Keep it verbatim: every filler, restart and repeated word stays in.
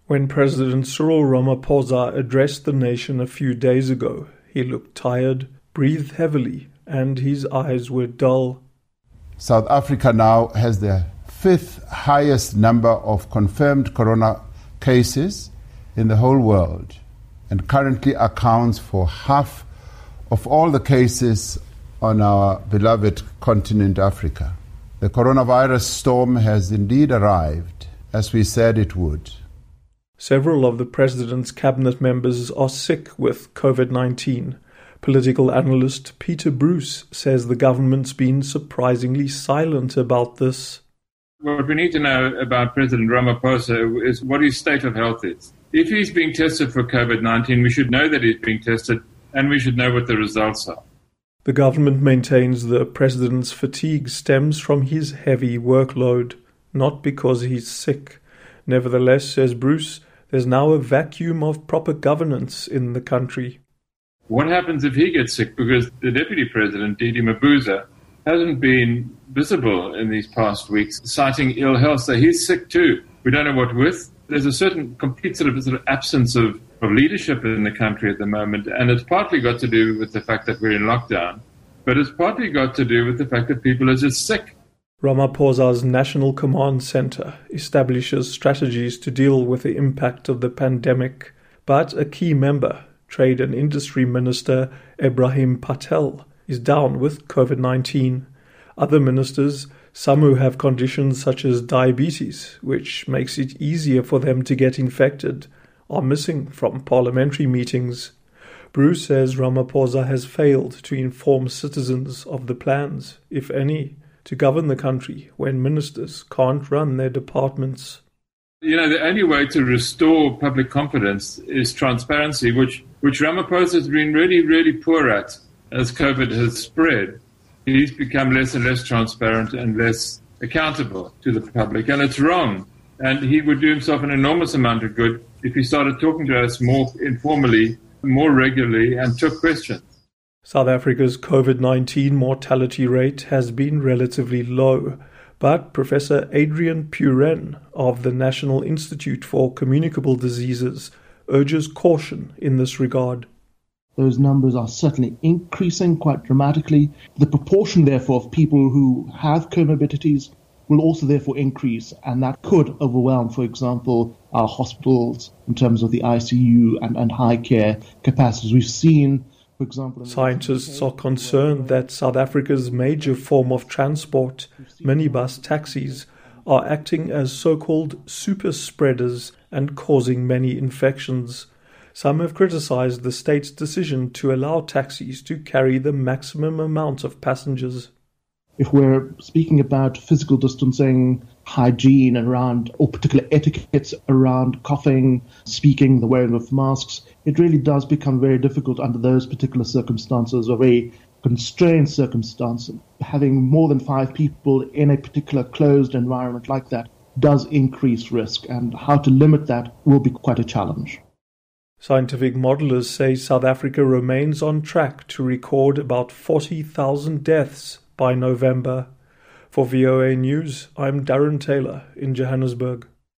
When President Cyril Ramaphosa addressed the nation a few days ago, he looked tired, breathed heavily, and his eyes were dull. South Africa now has the fifth highest number of confirmed corona cases in the whole world and currently accounts for half of all the cases on our beloved continent Africa. The coronavirus storm has indeed arrived, as we said it would. Several of the president's cabinet members are sick with COVID nineteen. Political analyst Peter Bruce says the government's been surprisingly silent about this. What we need to know about President Ramaphosa is what his state of health is. If he's being tested for COVID nineteen, we should know that he's being tested and we should know what the results are. The government maintains the president's fatigue stems from his heavy workload, not because he's sick. Nevertheless, says Bruce, there's now a vacuum of proper governance in the country. What happens if he gets sick? Because the deputy president, Didi Mabuza, hasn't been visible in these past weeks, citing ill health. So he's sick too. We don't know what with. There's a certain complete sort of, sort of absence of, of leadership in the country at the moment. And it's partly got to do with the fact that we're in lockdown. But it's partly got to do with the fact that people are just sick. Ramaphosa's National Command Centre establishes strategies to deal with the impact of the pandemic. But a key member, Trade and Industry Minister Ebrahim Patel, is down with COVID nineteen. Other ministers, some who have conditions such as diabetes, which makes it easier for them to get infected, are missing from parliamentary meetings. Bruce says Ramaphosa has failed to inform citizens of the plans, if any, to govern the country when ministers can't run their departments. You know, the only way to restore public confidence is transparency, which, which Ramaphosa has been really, really poor at as COVID has spread. He's become less and less transparent and less accountable to the public, and it's wrong. And he would do himself an enormous amount of good if he started talking to us more informally, more regularly, and took questions. South Africa's COVID nineteen mortality rate has been relatively low, but Professor Adrian Puren of the National Institute for Communicable Diseases urges caution in this regard. Those numbers are certainly increasing quite dramatically. The proportion, therefore, of people who have comorbidities will also therefore increase, and that could overwhelm, for example, our hospitals in terms of the I C U and, and high care capacities. We've seen, for example... Scientists are concerned that South Africa's major form of transport, minibus taxis, are acting as so-called super spreaders and causing many infections. Some have criticized the state's decision to allow taxis to carry the maximum amount of passengers. If we're speaking about physical distancing, hygiene around, or particular etiquettes around coughing, speaking, the wearing of masks, it really does become very difficult under those particular circumstances, or very constrained circumstances. Having more than five people in a particular closed environment like that does increase risk, and how to limit that will be quite a challenge. Scientific modelers say South Africa remains on track to record about forty thousand deaths by November. For V O A News, I'm Darren Taylor in Johannesburg.